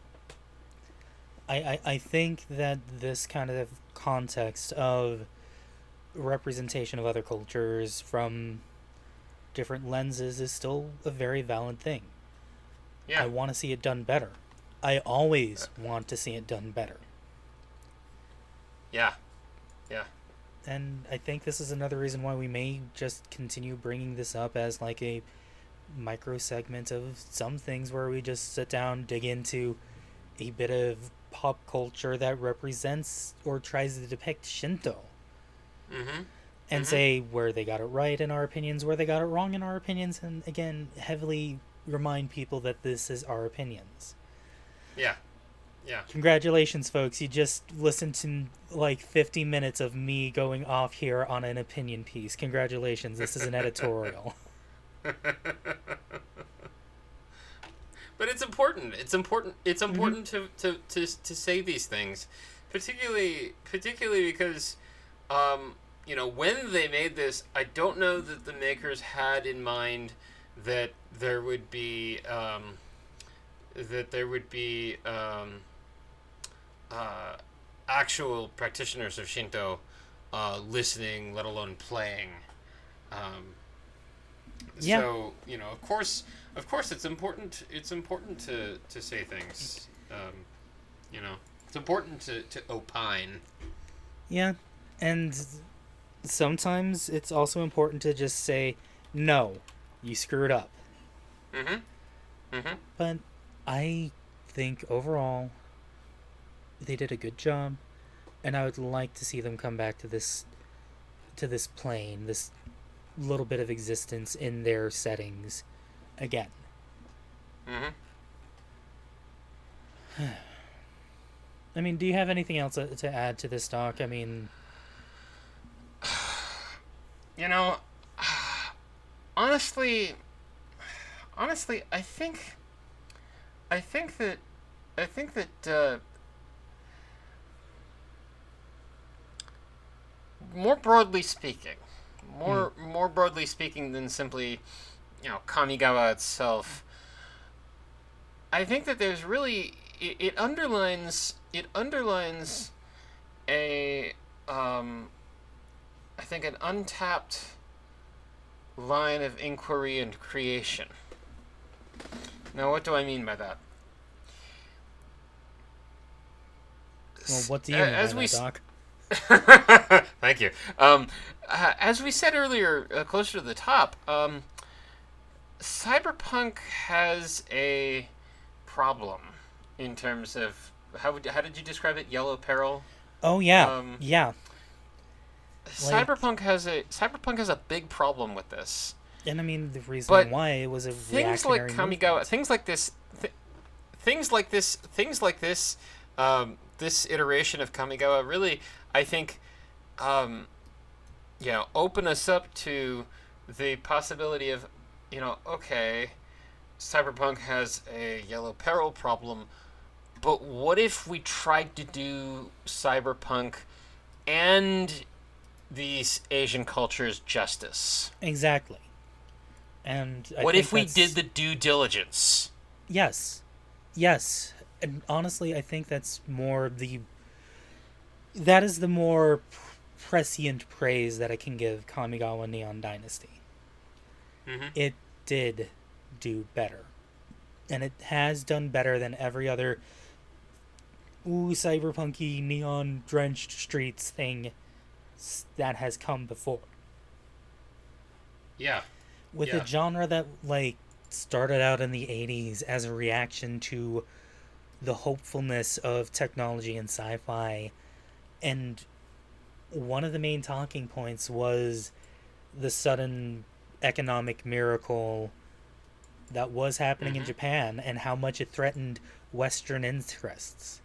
I, I, I think that this kind of context of representation of other cultures from different lenses is still a very valid thing. Yeah. I want to see it done better. I always want to see it done better. Yeah. Yeah. And I think this is another reason why we may just continue bringing this up as like a micro segment of some things where we just sit down, dig into a bit of pop culture that represents or tries to depict Shinto, Mm-hmm. and Mhm. say where they got it right in our opinions, where they got it wrong in our opinions, and again, heavily remind people that this is our opinions. Yeah. Yeah. Congratulations, folks. You just listened to like fifty minutes of me going off here on an opinion piece. Congratulations. This is an editorial. But it's important. It's important. It's important Mm-hmm. to, to, to, to say these things, particularly particularly because, um, you know, when they made this, I don't know that the makers had in mind that there would be um, that there would be um, uh, actual practitioners of Shinto uh, listening, let alone playing. Um, Yeah. So you know, of course, of course, it's important. It's important to, to say things. Um, you know, it's important to, to opine. Yeah. And sometimes it's also important to just say, no, you screwed up. Mm-hmm. Mm-hmm. But I think overall they did a good job, and I would like to see them come back to this to this plane, this little bit of existence in their settings again. Mm-hmm. I mean, do you have anything else to to add to this doc? I mean, You know, honestly, honestly, I think, I think that, I think that uh, more broadly speaking, more more broadly speaking than simply, you know, Kamigawa itself. I think that there's really it, it underlines it underlines a um, I think an untapped line of inquiry and creation. Now, what do I mean by that? well, what do you A- mean as by we that, s- Doc? Thank you. Um, uh, as we said earlier, uh, closer to the top, um, Cyberpunk has a problem in terms of how would, how did you describe it? Yellow peril. Oh yeah, Um, yeah. Like, Cyberpunk has a Cyberpunk has a big problem with this. and I mean the reason But why it was a Things like reactionary Kamigawa, movement. things like this, th- things like this, things like this, um, this iteration of Kamigawa really, I think, um, you know, open us up to the possibility of, you know, okay, Cyberpunk has a yellow peril problem, but what if we tried to do Cyberpunk and these Asian cultures justice? Exactly. And I What think if we that's- did the due diligence? Yes. Yes. And honestly, I think that's more the that is the more prescient praise that I can give Kamigawa Neon Dynasty. Mm-hmm. It did do better. And it has done better than every other ooh cyberpunky neon drenched streets thing s- that has come before. Yeah. With Yeah. a genre that like started out in the eighties as a reaction to the hopefulness of technology and sci-fi, and one of the main talking points was the sudden economic miracle that was happening in Mhm. Japan and how much it threatened Western interests.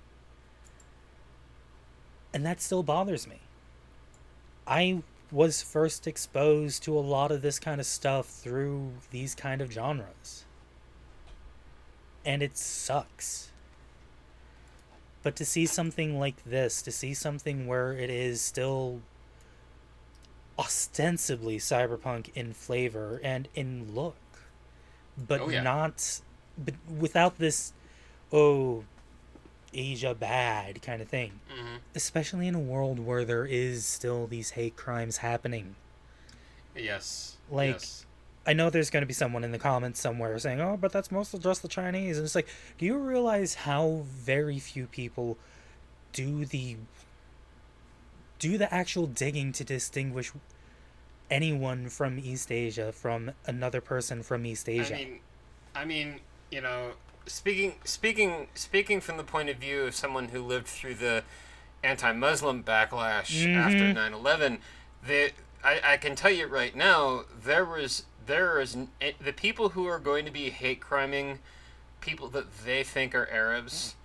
And that still bothers me. I was first exposed to a lot of this kind of stuff through these kind of genres. And it sucks. But to see something like this, to see something where it is still ostensibly cyberpunk in flavor and in look, but Oh, yeah. not, but without this, oh, Asia bad kind of thing. Mm-hmm. Especially in a world where there is still these hate crimes happening. Yes. Like, yes. I know there's going to be someone in the comments somewhere saying, oh, but that's mostly just the Chinese. And it's like, do you realize how very few people do the do the actual digging to distinguish anyone from East Asia from another person from East Asia? I mean, I mean, you know, speaking speaking speaking from the point of view of someone who lived through the anti-Muslim backlash Mhm. after nine eleven, the I, I can tell you right now, there was there is n- eh, the people who are going to be hate criming people that they think are Arabs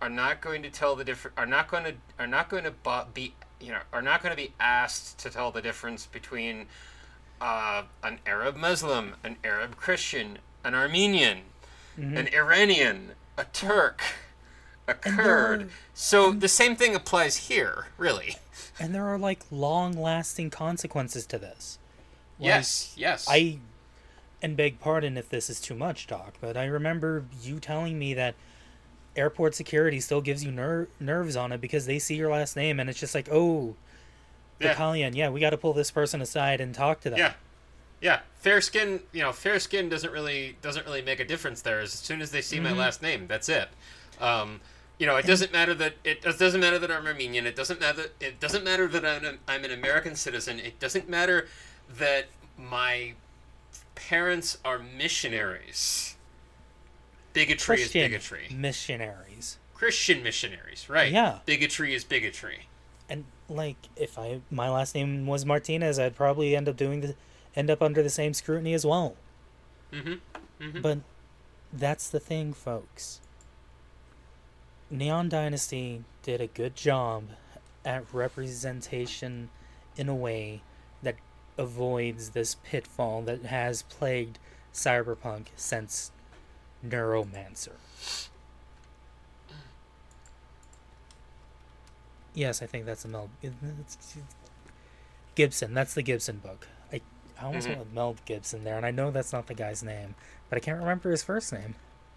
are not going to tell the different are not going to are not going to be you know are not going to be asked to tell the difference between uh, an Arab Muslim, an Arab Christian, an Armenian, mm-hmm. an Iranian, a Turk, a Kurd. So the same thing applies here, really. And there are like long-lasting consequences to this. Like, yes, yes. I, and beg pardon if this is too much, Doc, but I remember you telling me that airport security still gives you ner- nerves on it because they see your last name and it's just like, oh, battalion, yeah, yeah we got to pull this person aside and talk to them. Yeah, yeah. Fair skin, you know, fair skin doesn't really doesn't really make a difference there. As soon as they see mm-hmm. my last name, that's it. Um, You know, it doesn't matter that it doesn't matter that I'm Armenian. It doesn't matter. It doesn't matter that I'm, I'm an American citizen. It doesn't matter that my parents are missionaries. Bigotry Christian is bigotry. Missionaries. Christian missionaries, right? Yeah. Bigotry is bigotry. And like, if I my last name was Martinez, I'd probably end up doing the end up under the same scrutiny as well. Mm-hmm. Mm-hmm. But that's the thing, folks. Neon Dynasty did a good job at representation in a way that avoids this pitfall that has plagued cyberpunk since Neuromancer. Yes, I think that's a Mel it's, Gibson. That's the Gibson book. I, I almost mm-hmm. went with Mel Gibson there, and I know that's not the guy's name, but I can't remember his first name.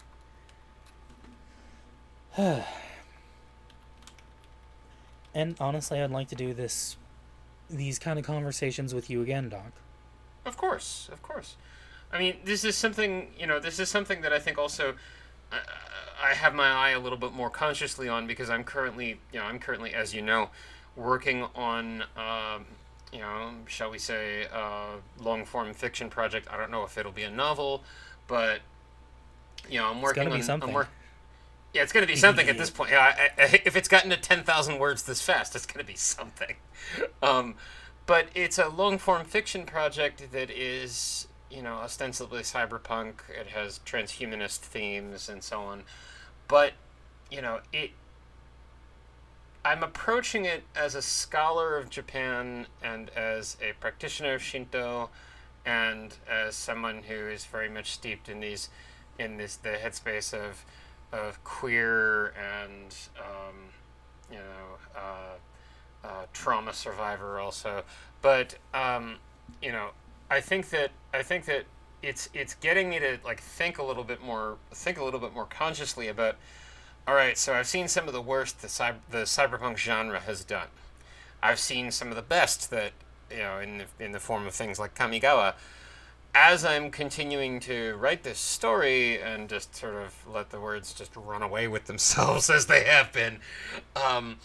And honestly, I'd like to do this, these kind of conversations with you again, Doc. Of course, of course. I mean, this is something, you know, this is something that I think also uh, I have my eye a little bit more consciously on because I'm currently, you know, I'm currently, as you know, working on, um, you know, shall we say, a long-form fiction project. I don't know if it'll be a novel, but, you know, I'm working it's gonna on... Be something. I'm wor- Yeah, it's going to be something at this point. Yeah, I, I, if it's gotten to ten thousand words this fast, it's going to be something. Um, but it's a long-form fiction project that is, you know, ostensibly cyberpunk. It has transhumanist themes and so on. But, you know, it... I'm approaching it as a scholar of Japan and as a practitioner of Shinto and as someone who is very much steeped in these, in this, the headspace of... of queer and um, you know uh, uh, trauma survivor also, but um, you know I think that I think that it's it's getting me to like think a little bit more think a little bit more consciously about. All right, so I've seen some of the worst the cyber, the cyberpunk genre has done. I've seen some of the best that you know in the, in the form of things like Kamigawa. As I'm continuing to write this story and just sort of let the words just run away with themselves as they have been, um,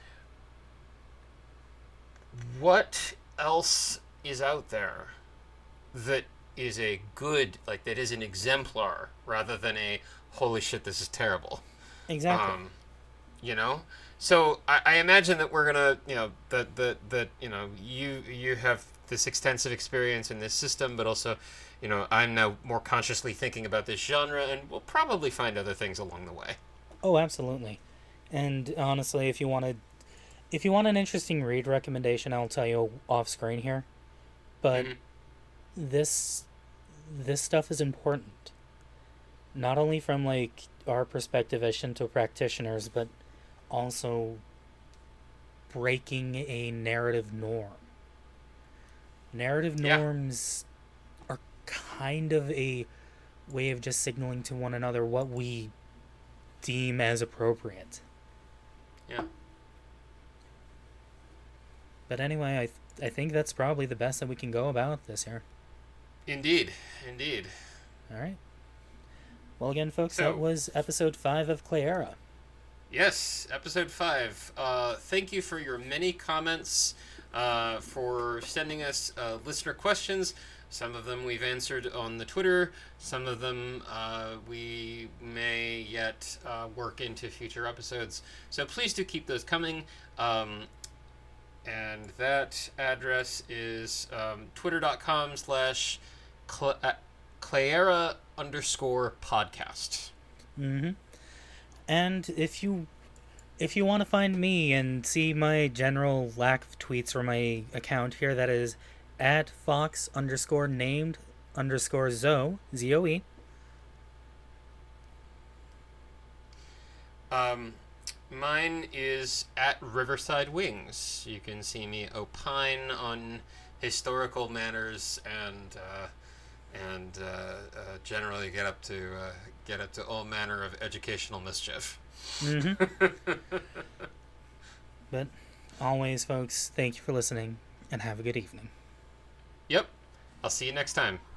what else is out there that is a good, like that is an exemplar rather than a holy shit, this is terrible? Exactly. Um, you know? So I, I imagine that we're gonna, you know, that that that you know, you you have this extensive experience in this system, but also, you know, I'm now more consciously thinking about this genre, and we'll probably find other things along the way. Oh, absolutely. And honestly, if you wanted, if you want an interesting read recommendation, I'll tell you off screen here. But mm-hmm. this this stuff is important, not only from like our perspective as Shinto practitioners, but also breaking a narrative norm. Narrative norms yeah. are kind of a way of just signaling to one another what we deem as appropriate. Yeah. But anyway, I th- I think that's probably the best that we can go about this here. Indeed. Indeed. All right. Well, again, folks, so, that was episode five of Clayera. Yes, episode five. Uh, thank you for your many comments, uh, for sending us uh, listener questions. Some of them we've answered on the Twitter. Some of them uh, we may yet uh, work into future episodes. So please do keep those coming. Um, and that address is um, twitter.com slash Clayera underscore podcast. Mm-hmm. And if you if you want to find me and see my general lack of tweets from my account here, that is at fox underscore named underscore zoe, Z O E. Um, mine is at Riverside Wings. You can see me opine on historical matters and uh, and uh, uh, generally get up to uh, get up to all manner of educational mischief. Mm-hmm. But always, folks, thank you for listening and have a good evening. Yep. I'll see you next time.